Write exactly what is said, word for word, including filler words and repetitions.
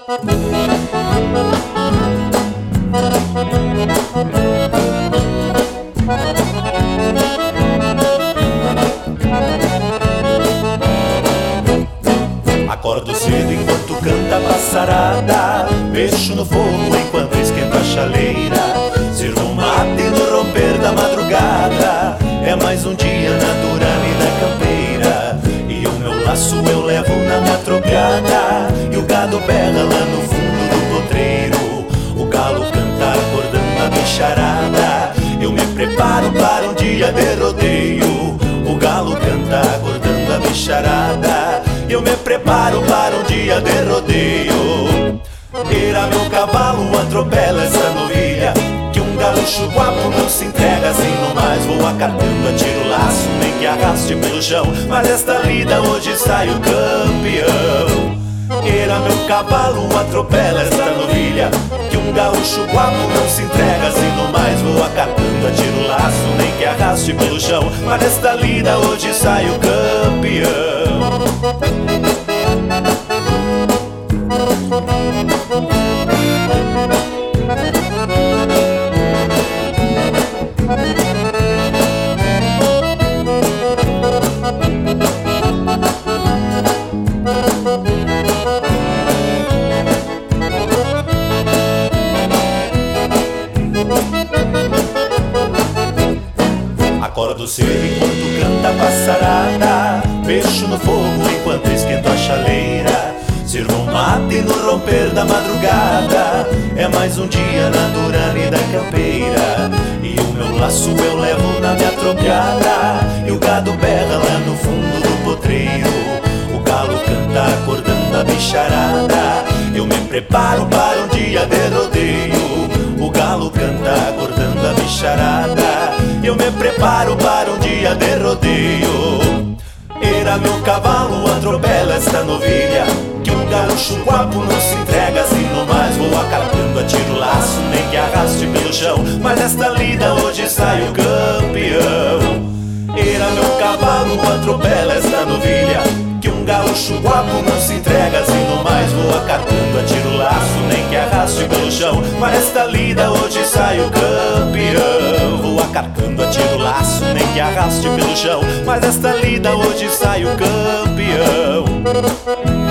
Acordo cedo enquanto canta a passarada, mexo no fogo enquanto esquento a chaleira, sirvo um mate no romper da madrugada. É mais um dia na Durane da campeira, e o meu laço eu levo na minha tropiada, e o gado berra lá no fundo do potreiro, o galo canta acordando a bicharada. Eu me preparo para um dia de rodeio, o galo canta acordando a bicharada. Eu me preparo para um dia de rodeio. Era meu cavalo, atropela essa novilha, que um gaúcho guapo não se entrega assim nomais. Vou acartando, atiro o laço, nem que arraste pelo chão, mas esta lida hoje saio campeão. Era meu cavalo, atropela esta novilha, que um gaúcho guapo não se entrega assim nomais. Vou acartando, atiro o laço, nem que arraste pelo chão, mas esta lida hoje saio campeão. Acordo cedo enquanto canta a passarada, mexo no fogo enquanto esquento a chaleira, sirvo um mate no romper da madrugada. É mais um dia na Durane da campeira, e o meu laço eu levo na minha tropiada, e o gado berra lá no fundo do potreiro, o galo canta acordando a bicharada. Eu me preparo para um dia de rodeio, o galo canta acordando a bicharada. Eu me preparo para um dia de rodeio. Era meu cavalo, atropela esta novilha, que um gaúcho guapo não se entrega assim nomais. Vou acartando, atiro o laço, nem que arraste pelo chão, mas esta lida hoje saio campeão. Era meu cavalo, atropela esta novilha, que um gaúcho guapo não se entrega assim nomais. Vou acartando, atiro o laço, nem que arraste pelo chão, mas esta lida hoje saio campeão. Vou acartando, atiro o laço, nem que arraste pelo chão, mas esta lida hoje saio campeão.